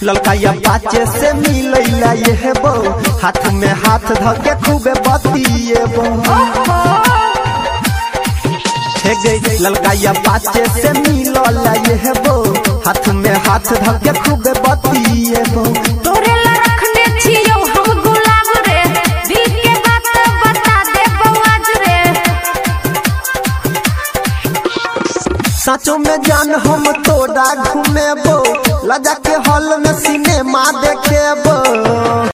ललका या पाचे से मिलैला ये बो हाथ में हाथ धके खूबे बतिएबो हे गई ललका या पाचे से मिलला ये बो हाथ में हाथ धके खूबे बतिएबो तोरे ला रखने छियो हम गुलाब रे दिल के बात बता देबो आज रे साचो में जान हम तोड़ा घूमेबो लजा के हॉल में सिनेमा देखेबो।